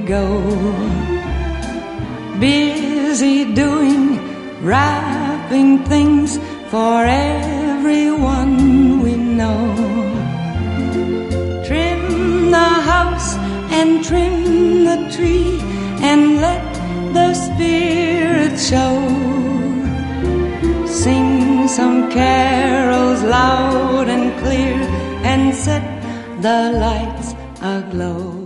go, busy doing wrapping things for everyone we know. Trim the house and trim the tree and let the spirit show. Sing some carols loud and clear and set the lights aglow.